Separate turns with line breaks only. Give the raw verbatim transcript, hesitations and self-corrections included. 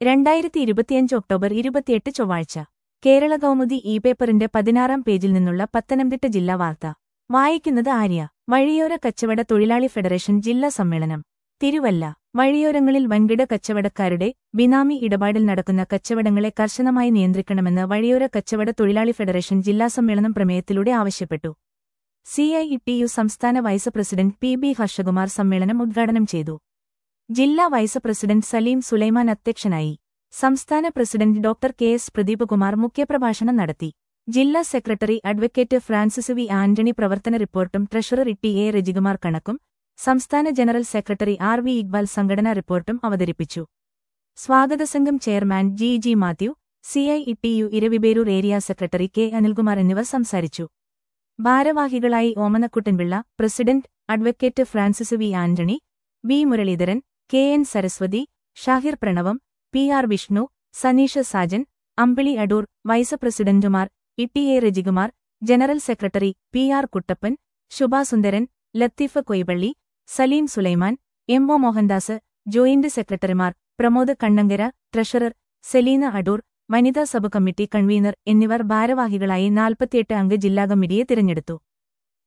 രണ്ടായിരത്തി ഇരുപത്തിയഞ്ച് ഒക്ടോബർ ഇരുപത്തിയെട്ട് ചൊവ്വാഴ്ച കേരള കൗമുദി ഇ പേപ്പറിന്റെ പതിനാറാം പേജിൽ നിന്നുള്ള പത്തനംതിട്ട ജില്ലാ വാർത്ത വായിക്കുന്നത് ആര്യ. വഴിയോര കച്ചവട തൊഴിലാളി ഫെഡറേഷൻ ജില്ലാ സമ്മേളനം തിരുവല്ല. വഴിയോരങ്ങളിൽ വൻകിട കച്ചവടക്കാരുടെ ബിനാമി ഇടപാടിൽ നടക്കുന്ന കച്ചവടങ്ങളെ കർശനമായി നിയന്ത്രിക്കണമെന്ന് വഴിയോര കച്ചവട തൊഴിലാളി ഫെഡറേഷൻ ജില്ലാ സമ്മേളനം പ്രമേയത്തിലൂടെ ആവശ്യപ്പെട്ടു. സി ഐ ടി യു സംസ്ഥാന vice president P B Harshakumar സമ്മേളനം ഉദ്ഘാടനം ചെയ്തു. ജില്ലാ വൈസ് പ്രസിഡന്റ് സലീം സുലൈമാൻ അധ്യക്ഷനായി. സംസ്ഥാന president doctor K S Pradeepkumar മുഖ്യപ്രഭാഷണം നടത്തി. ജില്ലാ secretary advocate Francis V Antony പ്രവർത്തന റിപ്പോർട്ടും ട്രഷറർ ടി എ രജികുമാർ കണക്കും സംസ്ഥാന general secretary R V Iqbal സംഘടനാ റിപ്പോർട്ടും അവതരിപ്പിച്ചു. സ്വാഗതസംഘം chairman G G Mathew, C I T U Eraviperoor area secretary K Anilkumar എന്നിവർ സംസാരിച്ചു. ഭാരവാഹികളായി Omanakuttanpillai, president advocate Francis V Antony, V Muraleedharan, K N Saraswathi, Shahir Pranavam, P R Vishnu, Saneesha Sajan, Ambili Adoor, vice പ്രസിഡന്റുമാർ E T A Rajikumar, general secretary P R Kuttappan, Shubhasundaran, Latheef Koipally, Saleem Sulaiman, M O Mohandas, joint സെക്രട്ടറിമാർ Pramod Kannankara, treasurer Selina Adoor, വനിതാ sub committee convener എന്നിവർ ഭാരവാഹികളായി നാൽപ്പത്തിയെട്ട് അംഗ ജില്ലാ കമ്മിറ്റിയെ തിരഞ്ഞെടുത്തു.